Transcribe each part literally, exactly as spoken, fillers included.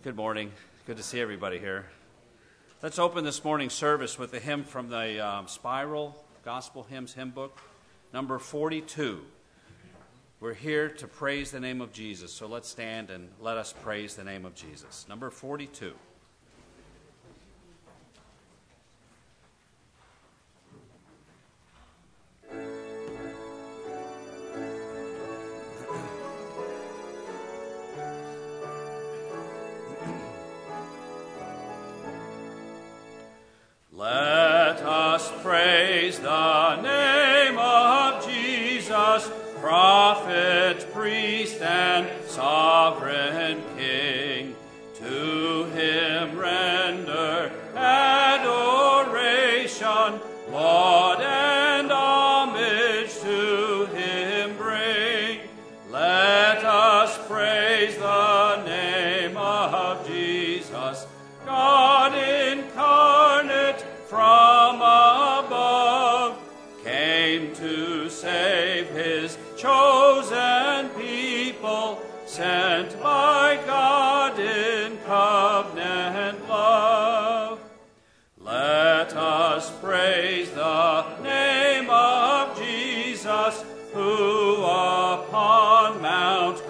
Good morning. Good to see everybody here. Let's open this morning's service with a hymn from the um, Spiral Gospel Hymns hymn book, number forty-two. We're here to praise the name of Jesus, so let's stand and let us praise the name of Jesus. Number forty-two. Let us praise the name of Jesus, prophet, priest, and sovereign King. To him render adoration, laud and homage to him bring. Let us praise the name of Jesus, God incarnate from above, came to save his chosen people, sent by God in covenant love. Let us praise the name of Jesus, who upon Mount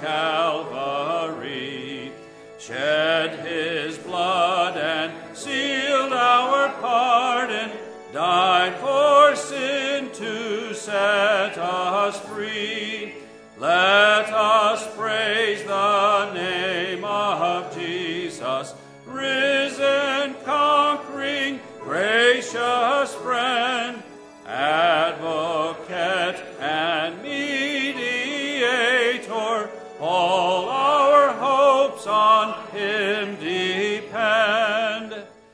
Calvary shed his blood and sealed our pardon, died for sin to set us free. Let us praise the name of Jesus, risen, conquering, gracious friend, advocate and mediator. All our hopes on him depend.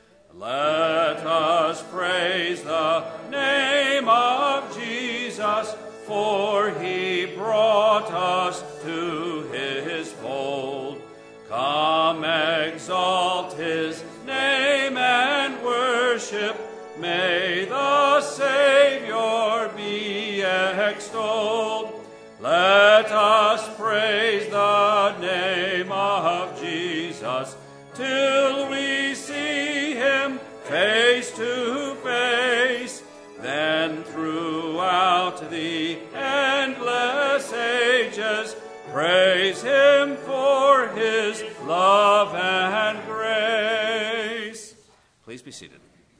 Let us praise the name of Jesus, for he brought us to his fold. Come exalt his name and worship. May the Savior be extolled. Let us praise the name of Jesus till we see him face to face. Then throughout the endless ages, praise him for his love and grace. Please be seated.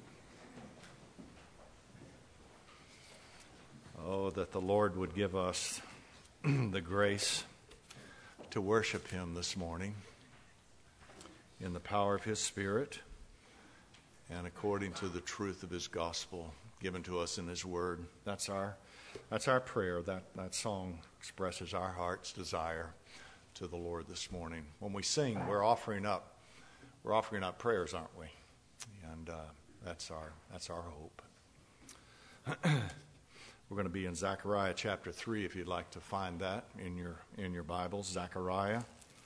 Oh, that the Lord would give us the grace to worship him this morning in the power of his Spirit and according to the truth of his gospel given to us in his word. That's our that's our prayer. That, that song expresses our heart's desire to the Lord this morning. When we sing, we're offering up we're offering up prayers, aren't we? And uh, that's our that's our hope. We're going to be in Zechariah chapter three, if you'd like to find that in your in your Bibles. Zechariah,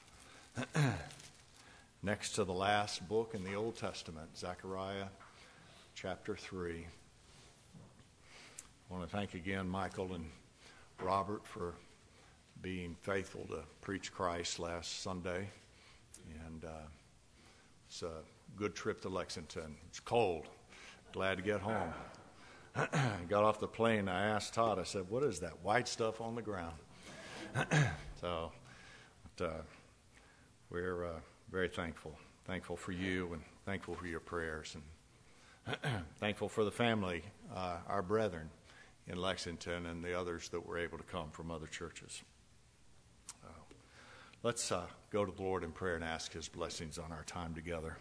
next to the last book in the Old Testament, Zechariah chapter three. I want to thank again Michael and Robert for being faithful to preach Christ last Sunday. And uh, it's a good trip to Lexington. It's cold. Glad to get home. Got off the plane, I asked Todd, I said, what is that white stuff on the ground? so, but, uh, we're uh, very thankful. Thankful for you and thankful for your prayers. And thankful for the family, uh, our brethren in Lexington and the others that were able to come from other churches. Uh, let's uh, go to the Lord in prayer and ask his blessings on our time together.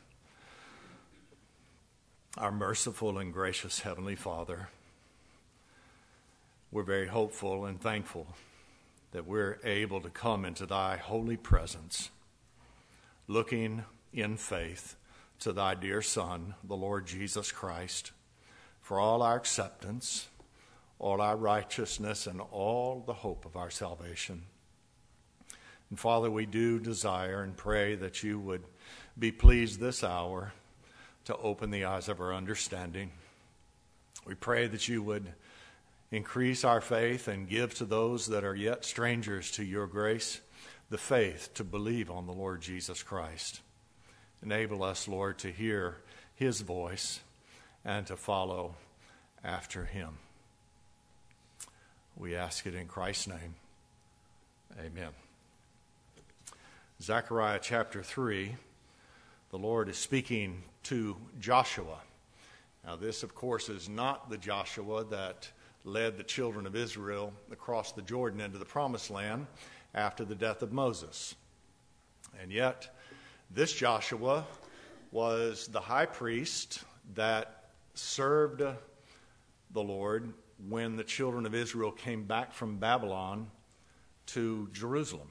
Our merciful and gracious Heavenly Father, we're very hopeful and thankful that we're able to come into thy holy presence, looking in faith to thy dear Son, the Lord Jesus Christ, for all our acceptance, all our righteousness, and all the hope of our salvation. And Father, we do desire and pray that you would be pleased this hour to open the eyes of our understanding. We pray that you would increase our faith and give to those that are yet strangers to your grace the faith to believe on the Lord Jesus Christ. Enable us, Lord, to hear his voice and to follow after him. We ask it in Christ's name. Amen. Zechariah chapter three, the Lord is speaking to Joshua. Now this, of course, is not the Joshua that led the children of Israel across the Jordan into the Promised Land after the death of Moses. And yet, this Joshua was the high priest that served the Lord when the children of Israel came back from Babylon to Jerusalem.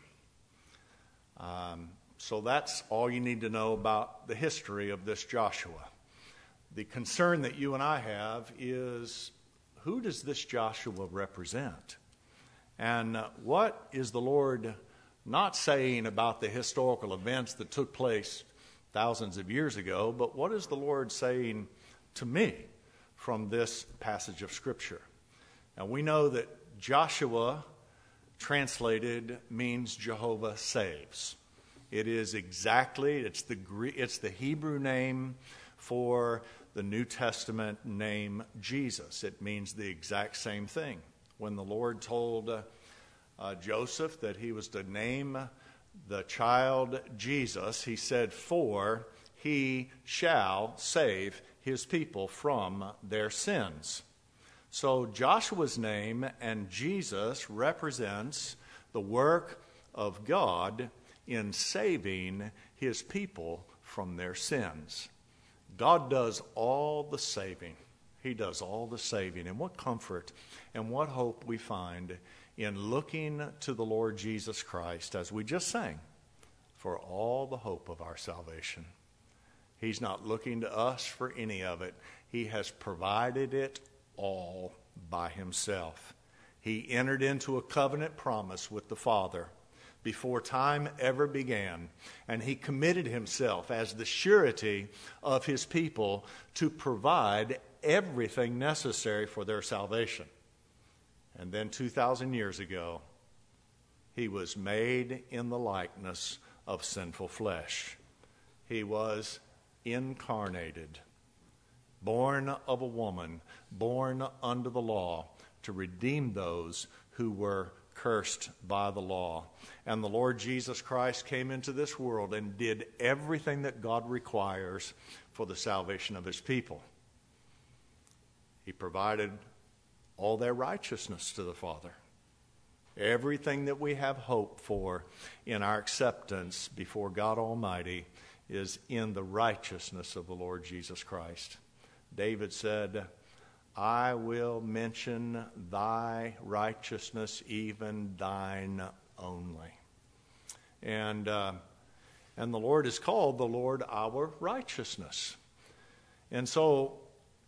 Um, so that's all you need to know about the history of this Joshua. The concern that you and I have is, who does this Joshua represent? And uh, what is the Lord not saying about the historical events that took place thousands of years ago, but what is the Lord saying to me from this passage of Scripture? Now we know that Joshua, translated, means Jehovah saves. It is exactly, it's the it's the Hebrew name for the New Testament name Jesus. It means the exact same thing. When the Lord told uh, uh, Joseph that he was to name the child Jesus, he said, "For he shall save his people from their sins." So Joshua's name and Jesus represents the work of God in saving his people from their sins. God does all the saving. He does all the saving. And what comfort and what hope we find in looking to the Lord Jesus Christ, as we just sang, for all the hope of our salvation. He's not looking to us for any of it. He has provided it all by himself. He entered into a covenant promise with the Father before time ever began, and he committed himself as the surety of his people to provide everything necessary for their salvation. And then two thousand years ago, he was made in the likeness of sinful flesh. He was incarnated, born of a woman, born under the law, to redeem those who were cursed by the law. And the Lord Jesus Christ came into this world and did everything that God requires for the salvation of his people. He provided all their righteousness to the Father. Everything that we have hope for in our acceptance before God Almighty is in the righteousness of the Lord Jesus Christ. David said, "I will mention thy righteousness, even thine only." And, uh, and the Lord is called the Lord our righteousness. And so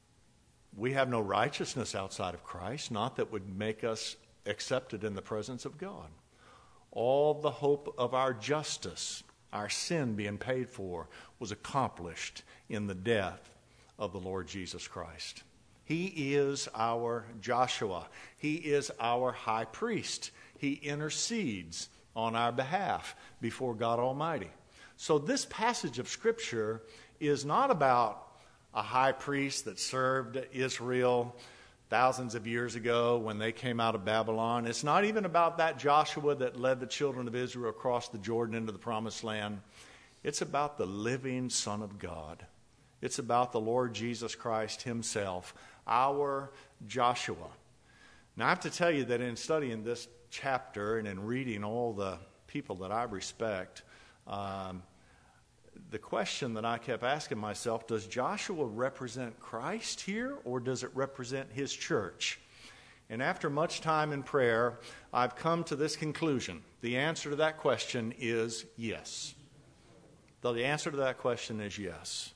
we have no righteousness outside of Christ, not that would make us accepted in the presence of God. All the hope of our justice, our sin being paid for, was accomplished in the death of the Lord Jesus Christ. He is our Joshua. He is our high priest. He intercedes on our behalf before God Almighty. So this passage of Scripture is not about a high priest that served Israel thousands of years ago when they came out of Babylon. It's not even about that Joshua that led the children of Israel across the Jordan into the Promised Land. It's about the living Son of God. It's about the Lord Jesus Christ himself, our Joshua. Now, I have to tell you that in studying this chapter and in reading all the people that I respect, um, the question that I kept asking myself, does Joshua represent Christ here, or does it represent his church? And after much time in prayer, I've come to this conclusion. The answer to that question is yes. The answer to that question is yes.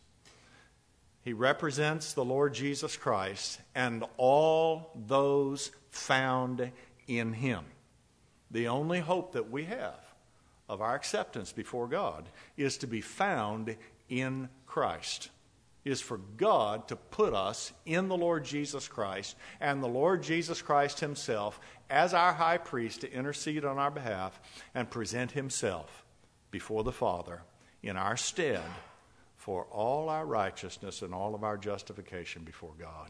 He represents the Lord Jesus Christ and all those found in him. The only hope that we have of our acceptance before God is to be found in Christ, is for God to put us in the Lord Jesus Christ and the Lord Jesus Christ himself as our high priest to intercede on our behalf and present himself before the Father in our stead for all our righteousness and all of our justification before God.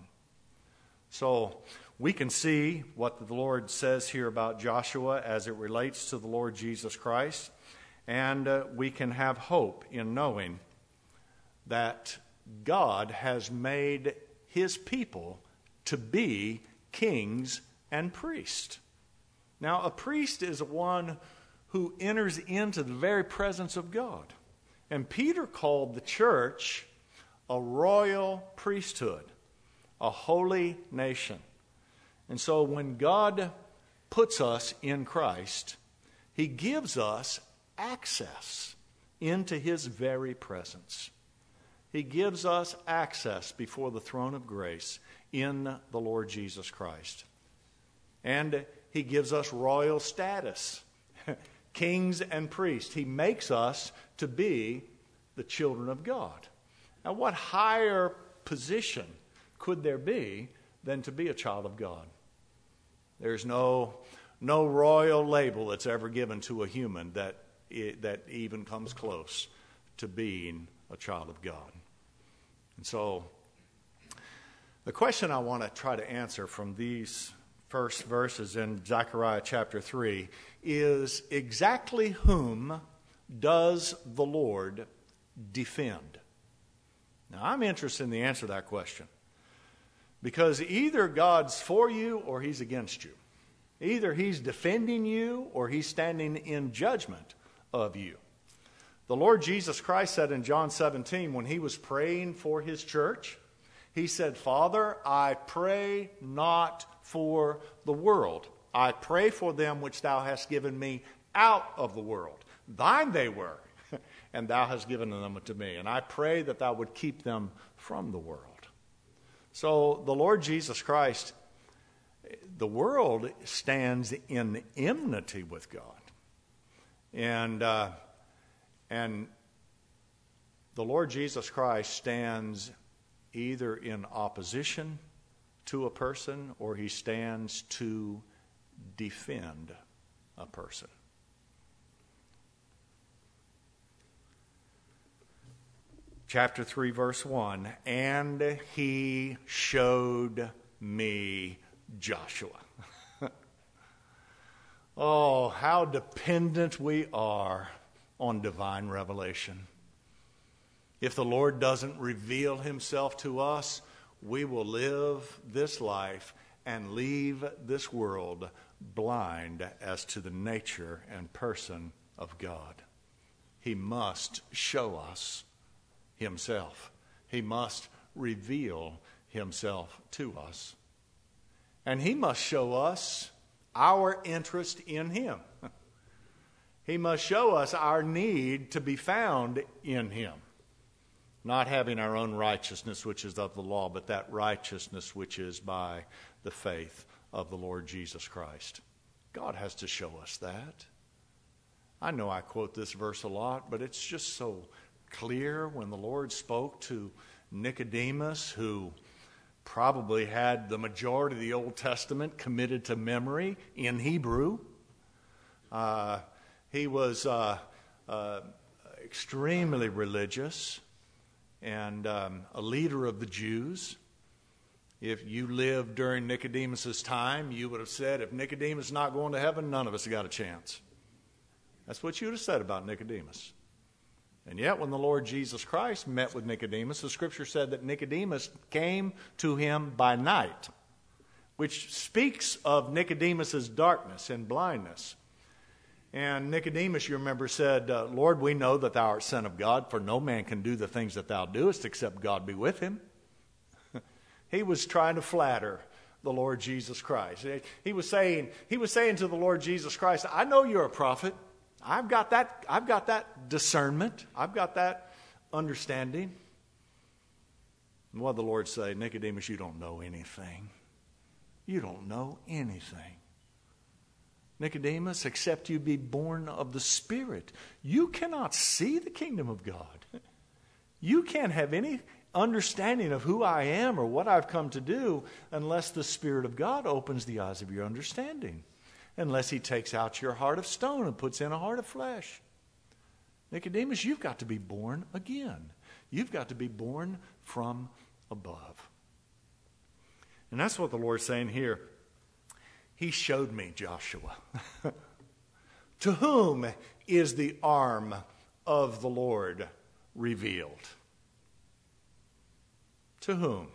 So we can see what the Lord says here about Joshua as it relates to the Lord Jesus Christ, and uh, we can have hope in knowing that God has made his people to be kings and priests. Now, a priest is one who enters into the very presence of God. And Peter called the church a royal priesthood, a holy nation. And so when God puts us in Christ, he gives us access into his very presence. He gives us access before the throne of grace in the Lord Jesus Christ. And he gives us royal status, kings and priests. He makes us to be the children of God. Now, what higher position could there be than to be a child of God? There's no, no royal label that's ever given to a human that, that even comes close to being a child of God. And so, the question I want to try to answer from these first verses in Zechariah chapter three is, exactly whom does the Lord defend? Now, I'm interested in the answer to that question, because either God's for you or he's against you. Either he's defending you or he's standing in judgment of you. The Lord Jesus Christ said in John seventeen, when he was praying for his church, he said, Father, I pray not for the world. I pray for them which thou hast given me out of the world. Thine they were, and thou hast given them to me. And I pray that thou would keep them from the world. So the Lord Jesus Christ, the world stands in enmity with God. And, uh, and the Lord Jesus Christ stands either in opposition to a person or he stands to defend a person. Chapter three, verse one, and he showed me Joshua. Oh, how dependent we are on divine revelation. If the Lord doesn't reveal himself to us, we will live this life and leave this world blind as to the nature and person of God. He must show us himself. He must reveal himself to us. And he must show us our interest in him. He must show us our need to be found in him. Not having our own righteousness, which is of the law, but that righteousness which is by the faith of the Lord Jesus Christ. God has to show us that. I know I quote this verse a lot, but it's just so clear when the Lord spoke to Nicodemus, who probably had the majority of the Old Testament committed to memory in Hebrew. Uh, he was uh, uh, extremely religious and um, a leader of the Jews. If you lived during Nicodemus's time, you would have said, if Nicodemus is not going to heaven, none of us have got a chance. That's what you would have said about Nicodemus. And yet, when the Lord Jesus Christ met with Nicodemus, the Scripture said that Nicodemus came to him by night, which speaks of Nicodemus's darkness and blindness. And Nicodemus, you remember, said, uh, Lord, we know that thou art Son of God, for no man can do the things that thou doest except God be with him. He was trying to flatter the Lord Jesus Christ. He was saying, he was saying to the Lord Jesus Christ, I know you're a prophet. I've got that, I've got that discernment. I've got that understanding. And what did the Lord say? Nicodemus, you don't know anything. You don't know anything. Nicodemus, except you be born of the Spirit, you cannot see the kingdom of God. You can't have any understanding of who I am or what I've come to do unless the Spirit of God opens the eyes of your understanding. Unless he takes out your heart of stone and puts in a heart of flesh. Nicodemus, you've got to be born again. You've got to be born from above. And that's what the Lord's saying here. He showed me Joshua. To whom is the arm of the Lord revealed? To whom?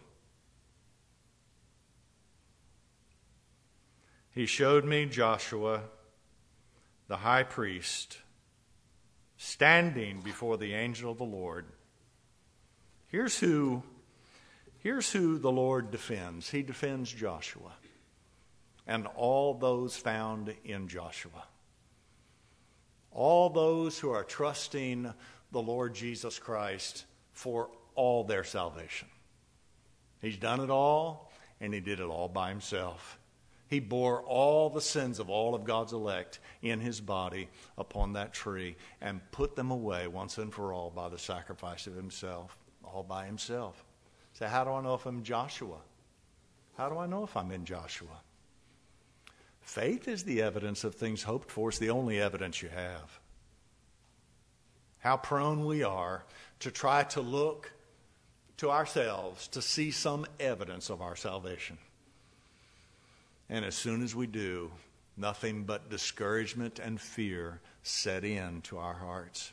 He showed me Joshua, the high priest, standing before the angel of the Lord. Here's who, here's who the Lord defends. He defends Joshua and all those found in Joshua. All those who are trusting the Lord Jesus Christ for all their salvation. He's done it all, and he did it all by himself. He bore all the sins of all of God's elect in his body upon that tree and put them away once and for all by the sacrifice of himself, all by himself. So how do I know if I'm Joshua? How do I know if I'm in Joshua? Faith is the evidence of things hoped for. It's the only evidence you have. How prone we are to try to look to ourselves to see some evidence of our salvation. And as soon as we do, nothing but discouragement and fear set in to our hearts.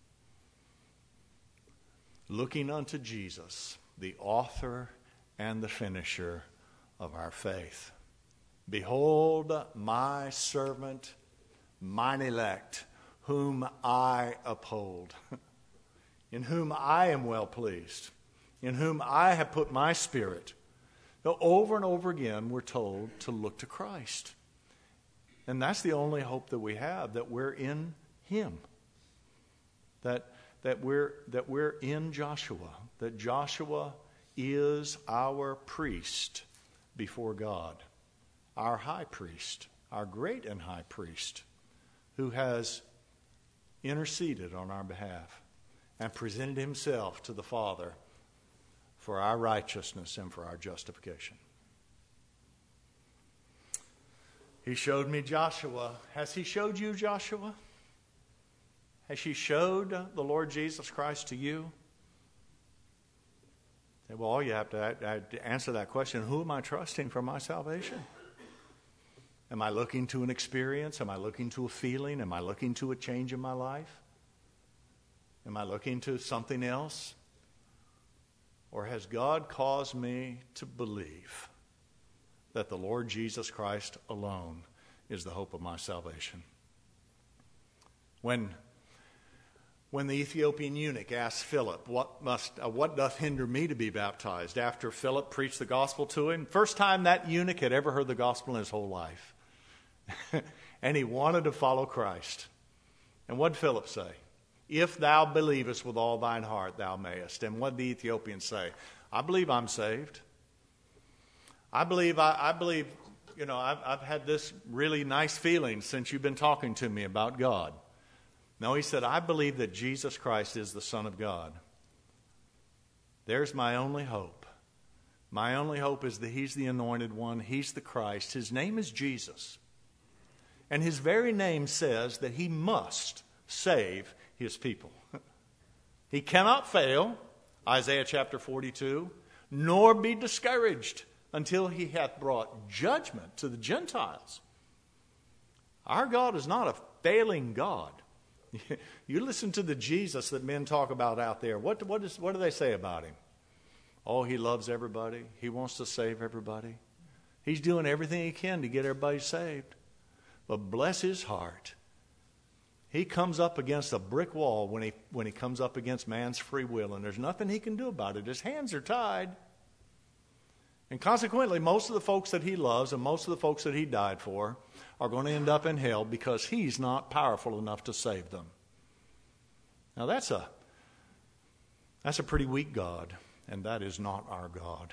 Looking unto Jesus, the author and the finisher of our faith. Behold my servant, mine elect, whom I uphold, in whom I am well pleased, in whom I have put my spirit. So over and over again, we're told to look to Christ. And that's the only hope that we have, that we're in him. That, that, we're, that we're in Joshua. That Joshua is our priest before God. Our high priest, our great and high priest, who has interceded on our behalf and presented himself to the Father for our righteousness and for our justification. He showed me Joshua. Has he showed you Joshua? Has he showed the Lord Jesus Christ to you? Well, all you have to answer that question, who am I trusting for my salvation? Am I looking to an experience? Am I looking to a feeling? Am I looking to a change in my life? Am I looking to something else? Or has God caused me to believe that the Lord Jesus Christ alone is the hope of my salvation? When, when the Ethiopian eunuch asked Philip, what, must, uh, what doth hinder me to be baptized? After Philip preached the gospel to him, first time that eunuch had ever heard the gospel in his whole life. And he wanted to follow Christ. And what did Philip say? If thou believest with all thine heart, thou mayest. And what did the Ethiopian say? I believe I'm saved. I believe, I, I believe, you know, I've, I've had this really nice feeling since you've been talking to me about God. No, he said, I believe that Jesus Christ is the Son of God. There's my only hope. My only hope is that he's the anointed one. He's the Christ. His name is Jesus. And his very name says that he must save his people. He cannot fail, Isaiah chapter forty-two, nor be discouraged until he hath brought judgment to the Gentiles. Our God is not a failing God. You listen to the Jesus that men talk about out there. What, what, is, what do they say about him? Oh, he loves everybody. He wants to save everybody. He's doing everything he can to get everybody saved. But bless his heart. He comes up against a brick wall when he, when he comes up against man's free will, and there's nothing he can do about it. His hands are tied. And consequently, most of the folks that he loves and most of the folks that he died for are going to end up in hell because he's not powerful enough to save them. Now that's a, that's a pretty weak God, and that is not our God.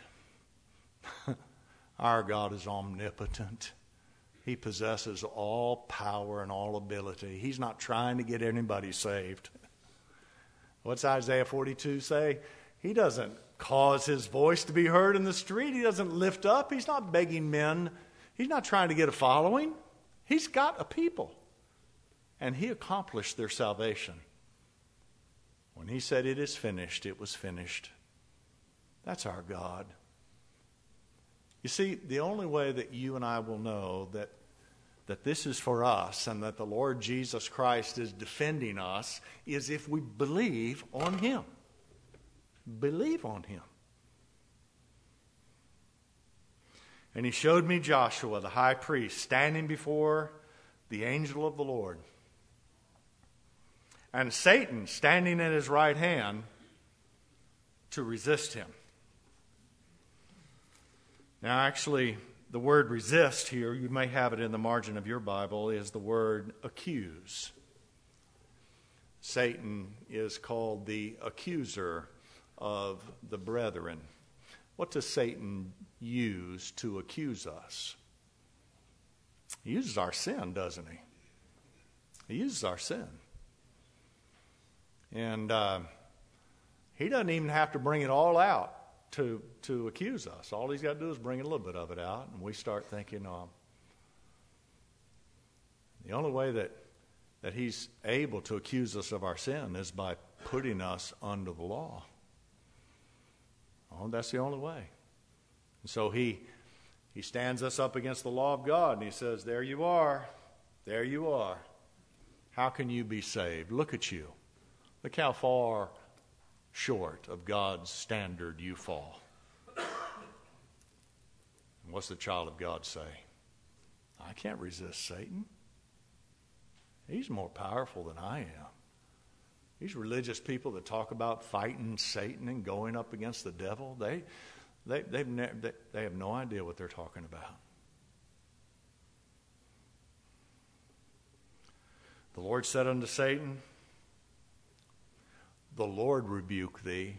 Our God is omnipotent. He possesses all power and all ability. He's not trying to get anybody saved. What's Isaiah forty-two say? He doesn't cause his voice to be heard in the street. He doesn't lift up. He's not begging men. He's not trying to get a following. He's got a people. And he accomplished their salvation when he said, "It is finished. It was finished." That's our God. You see, the only way that you and I will know that that this is for us and that the Lord Jesus Christ is defending us is if we believe on him. Believe on him. And he showed me Joshua, the high priest, standing before the angel of the Lord, and Satan standing at his right hand to resist him. Now, actually, the word resist here, you may have it in the margin of your Bible, is the word accuse. Satan is called the accuser of the brethren. What does Satan use to accuse us? He uses our sin, doesn't he? He uses our sin. And uh, he doesn't even have to bring it all out to to accuse us. All he's got to do is bring a little bit of it out, and we start thinking, um, the only way that, that he's able to accuse us of our sin is by putting us under the law. Oh, that's the only way. And so he he stands us up against the law of God, and he says, there you are. There you are. How can you be saved? Look at you. Look how far short of God's standard you fall. And what's the child of God say? I can't resist Satan. He's more powerful than I am. These religious people that talk about fighting Satan and going up against the devil, they they they've ne- they, they have no idea what they're talking about. The Lord said unto Satan, the Lord rebuke thee.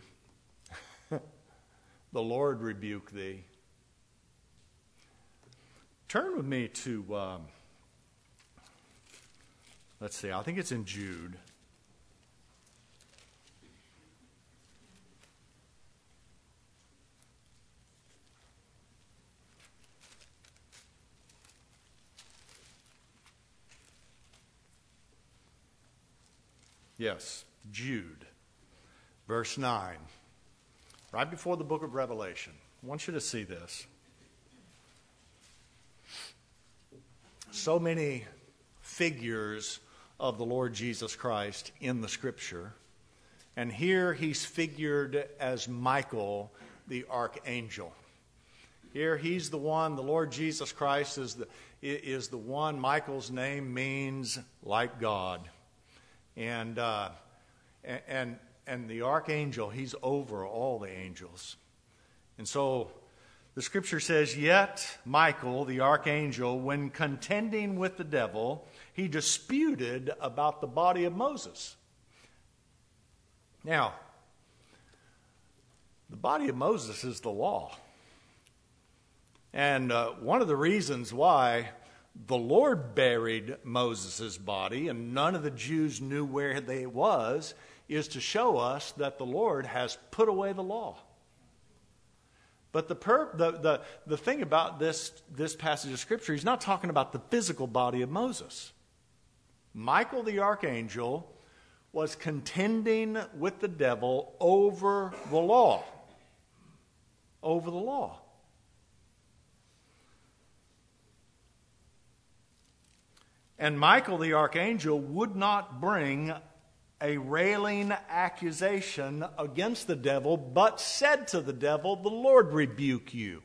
The Lord rebuke thee. Turn with me to, um, let's see, I think it's in Jude. Yes, Jude. Verse nine, right before the book of Revelation. I want you to see this. So many figures of the Lord Jesus Christ in the Scripture. And here he's figured as Michael, the archangel. Here he's the one, the Lord Jesus Christ is the, is the one, Michael's name means like God. And, uh, and, and the archangel, he's over all the angels. And so the scripture says, yet Michael, the archangel, when contending with the devil, he disputed about the body of Moses. Now, the body of Moses is the law. And uh, one of the reasons why the Lord buried Moses' body and none of the Jews knew where they was is to show us that the Lord has put away the law. But the, per, the, the, the thing about this, this passage of Scripture, he's not talking about the physical body of Moses. Michael the archangel was contending with the devil over the law. Over the law. And Michael the archangel would not bring a railing accusation against the devil, but said to the devil, the Lord rebuke you.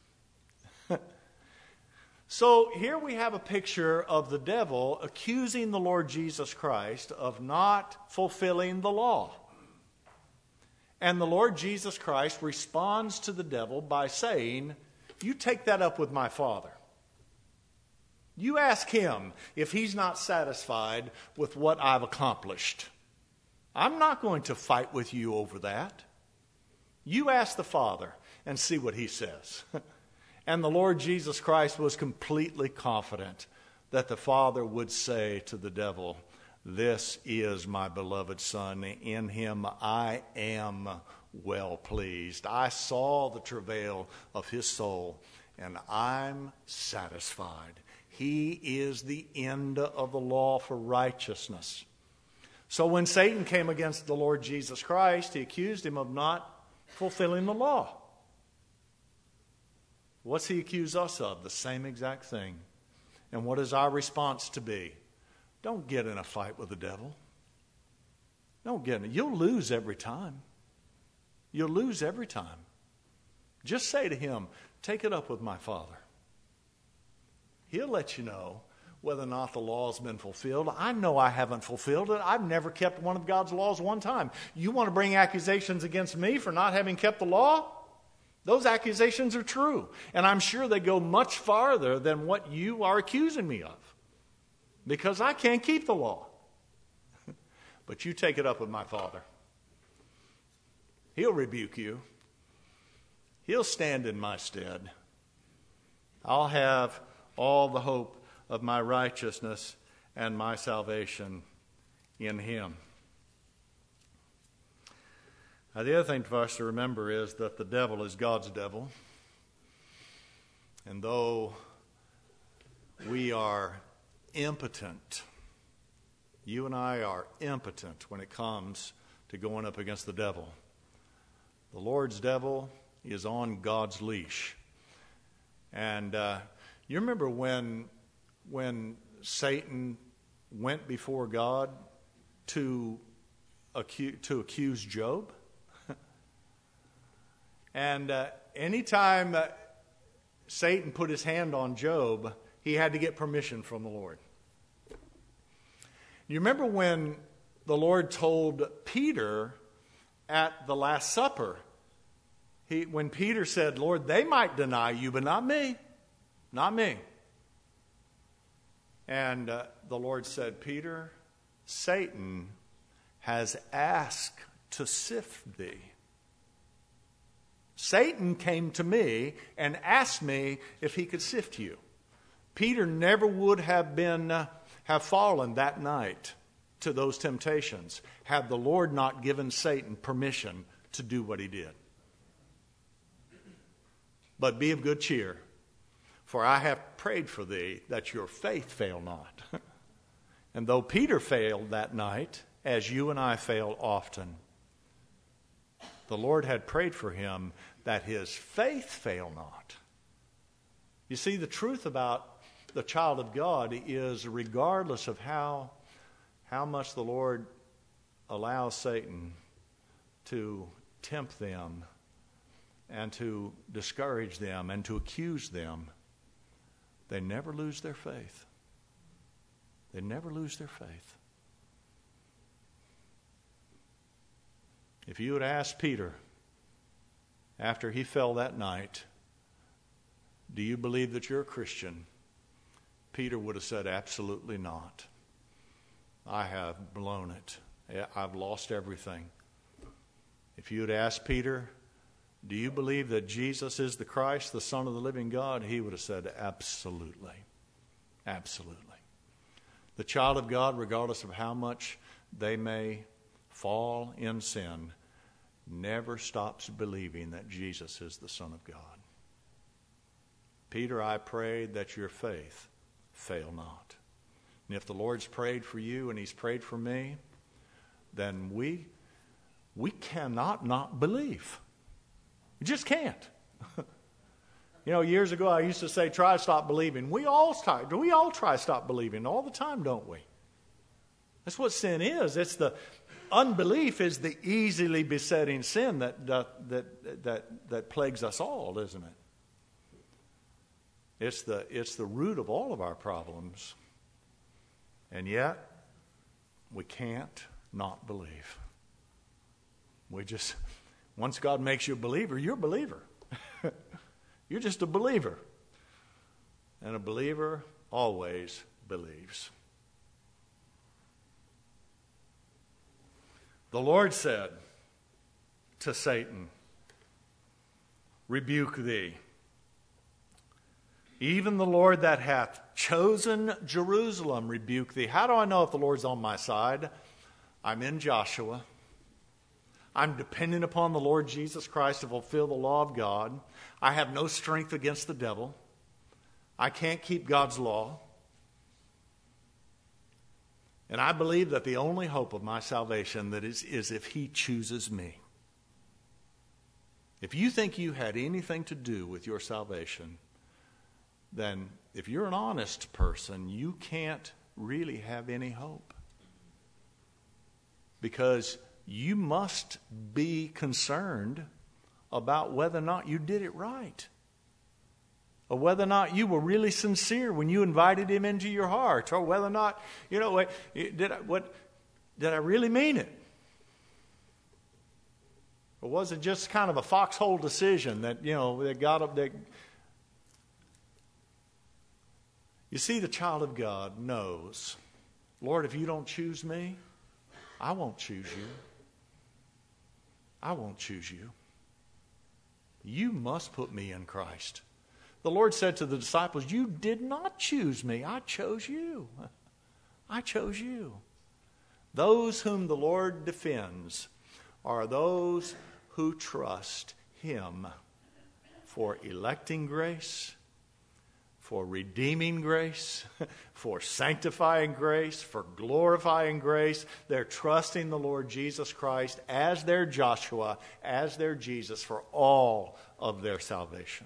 So here we have a picture of the devil accusing the Lord Jesus Christ of not fulfilling the law. And the Lord Jesus Christ responds to the devil by saying, you take that up with my Father. You ask him if he's not satisfied with what I've accomplished. I'm not going to fight with you over that. You ask the Father and see what he says. And the Lord Jesus Christ was completely confident that the Father would say to the devil, this is my beloved Son. In him I am well pleased. I saw the travail of his soul, and I'm satisfied. He is the end of the law for righteousness. So when Satan came against the Lord Jesus Christ, he accused him of not fulfilling the law. What's he accuse us of? The same exact thing. And what is our response to be? Don't get in a fight with the devil. Don't get in it. You'll lose every time. You'll lose every time. Just say to him, take it up with my Father. He'll let you know whether or not the law has been fulfilled. I know I haven't fulfilled it. I've never kept one of God's laws one time. You want to bring accusations against me for not having kept the law? Those accusations are true. And I'm sure they go much farther than what you are accusing me of. Because I can't keep the law. But you take it up with my Father. He'll rebuke you. He'll stand in my stead. I'll have all the hope of my righteousness and my salvation in him. Now, the other thing for us to remember is that the devil is God's devil. And though we are impotent, you and I are impotent when it comes to going up against the devil. The Lord's devil is on God's leash. And uh, you remember when, when Satan went before God to accuse, to accuse Job? And uh, anytime uh, Satan put his hand on Job, he had to get permission from the Lord. You remember when the Lord told Peter at the Last Supper, he, when Peter said, Lord, they might deny you, but not me. Not me. And uh, the Lord said, Peter, Satan has asked to sift thee. Satan came to me and asked me if he could sift you. Peter never would have been uh, have fallen that night to those temptations had the Lord not given Satan permission to do what he did. But be of good cheer, for I have prayed for thee that your faith fail not. And though Peter failed that night, as you and I fail often, the Lord had prayed for him that his faith fail not. You see, the truth about the child of God is regardless of how, how much the Lord allows Satan to tempt them and to discourage them and to accuse them, they never lose their faith. They never lose their faith. If you had asked Peter, after he fell that night, do you believe that you're a Christian? Peter would have said, absolutely not. I have blown it. I've lost everything. If you had asked Peter, do you believe that Jesus is the Christ, the Son of the living God? He would have said, absolutely. Absolutely. The child of God, regardless of how much they may fall in sin, never stops believing that Jesus is the Son of God. Peter, I pray that your faith fail not. And if the Lord's prayed for you and he's prayed for me, then we we cannot not believe. We just can't. You know, years ago I used to say, try to stop believing. We all try, we all try to stop believing all the time, don't we? That's what sin is. It's the unbelief is the easily besetting sin that that that that, that plagues us all, isn't it? It's the it's the root of all of our problems. And yet, we can't not believe. We just, once God makes you a believer, you're a believer. You're just a believer. And a believer always believes. The Lord said to Satan, rebuke thee. Even the Lord that hath chosen Jerusalem rebuke thee. How do I know if the Lord's on my side? I'm in Joshua. I'm dependent upon the Lord Jesus Christ to fulfill the law of God. I have no strength against the devil. I can't keep God's law. And I believe that the only hope of my salvation that is, is if he chooses me. If you think you had anything to do with your salvation, then if you're an honest person, you can't really have any hope. Because you must be concerned about whether or not you did it right. Or whether or not you were really sincere when you invited him into your heart. Or whether or not, you know, did I, what, did I really mean it? Or was it just kind of a foxhole decision that, you know, that got up there? You see, the child of God knows, Lord, if you don't choose me, I won't choose you. I won't choose you. You must put me in Christ. The Lord said to the disciples, you did not choose me. I chose you. I chose you. Those whom the Lord defends are those who trust him for electing grace, for redeeming grace, for sanctifying grace, for glorifying grace. They're trusting the Lord Jesus Christ as their Joshua, as their Jesus for all of their salvation.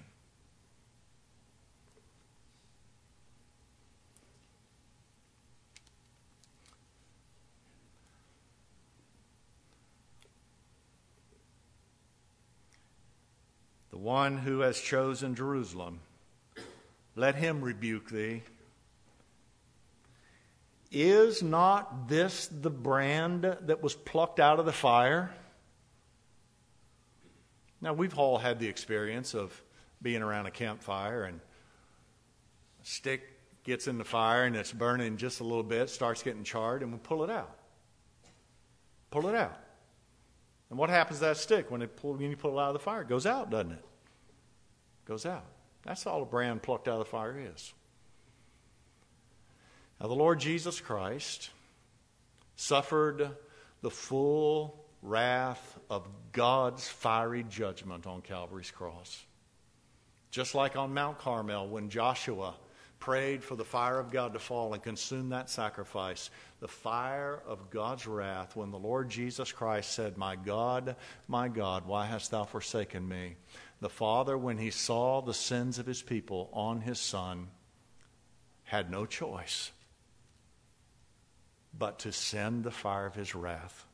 The one who has chosen Jerusalem, let him rebuke thee. Is not this the brand that was plucked out of the fire? Now, we've all had the experience of being around a campfire and a stick gets in the fire and it's burning just a little bit, starts getting charred, and we pull it out. Pull it out. And what happens to that stick when, it pull, when you pull it out of the fire? It goes out, doesn't it? It goes out. That's all a brand plucked out of the fire is. Now, the Lord Jesus Christ suffered the full wrath of God's fiery judgment on Calvary's cross. Just like on Mount Carmel when Joshua prayed for the fire of God to fall and consume that sacrifice, the fire of God's wrath, when the Lord Jesus Christ said, my God, my God, why hast thou forsaken me? The Father, when he saw the sins of his people on his Son, had no choice but to send the fire of his wrath.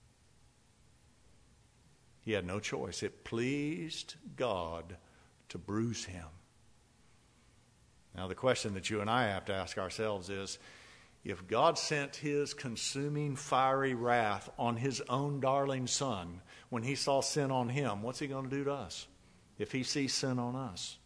He had no choice. It pleased God to bruise him. Now, the question that you and I have to ask ourselves is, if God sent his consuming fiery wrath on his own darling Son when he saw sin on him, what's he going to do to us if he sees sin on us?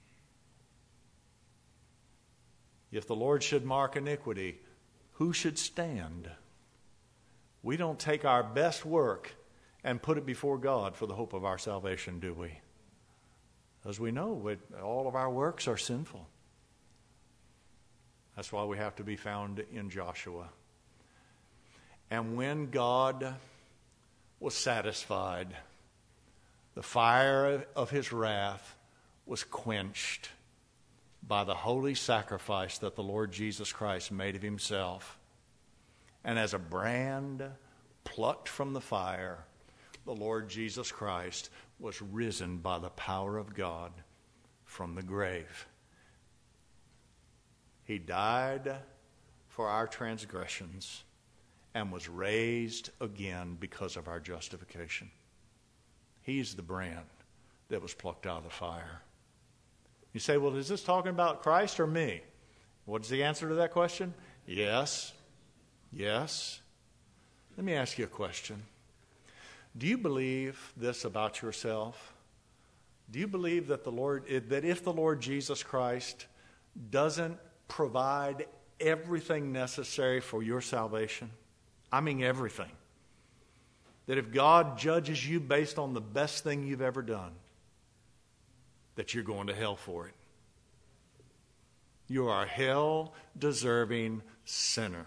If the Lord should mark iniquity, who should stand? We don't take our best work and put it before God for the hope of our salvation, do we? As we know, we, all of our works are sinful. That's why we have to be found in Joshua. And when God was satisfied, the fire of his wrath was quenched by the holy sacrifice that the Lord Jesus Christ made of himself. And as a brand plucked from the fire, the Lord Jesus Christ was risen by the power of God from the grave. He died for our transgressions and was raised again because of our justification. He's the brand that was plucked out of the fire. You say, well, is this talking about Christ or me? What's the answer to that question? Yes. Yes. Let me ask you a question. Do you believe this about yourself? Do you believe that the Lord, that if the Lord Jesus Christ doesn't provide everything necessary for your salvation? I mean everything. That if God judges you based on the best thing you've ever done, that you're going to hell for it. You are a hell-deserving sinner.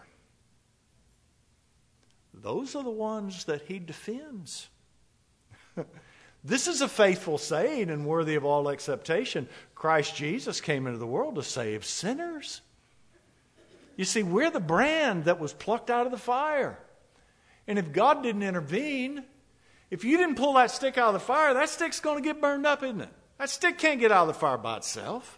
Those are the ones that he defends. This is a faithful saying and worthy of all acceptation. Christ Jesus came into the world to save sinners. You see, we're the brand that was plucked out of the fire. And if God didn't intervene, if you didn't pull that stick out of the fire, that stick's going to get burned up, isn't it? That stick can't get out of the fire by itself.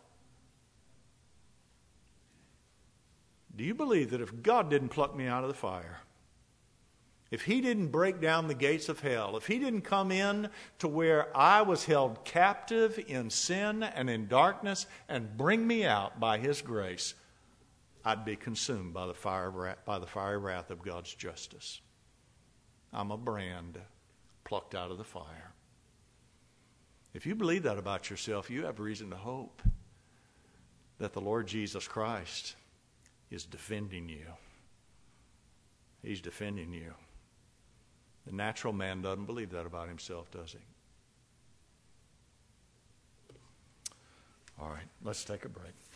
Do you believe that if God didn't pluck me out of the fire, if He didn't break down the gates of hell, if He didn't come in to where I was held captive in sin and in darkness and bring me out by His grace, I'd be consumed by the fire, by the fiery wrath of God's justice. I'm a brand plucked out of the fire. If you believe that about yourself, you have reason to hope that the Lord Jesus Christ is defending you. He's defending you. The natural man doesn't believe that about himself, does he? All right, let's take a break.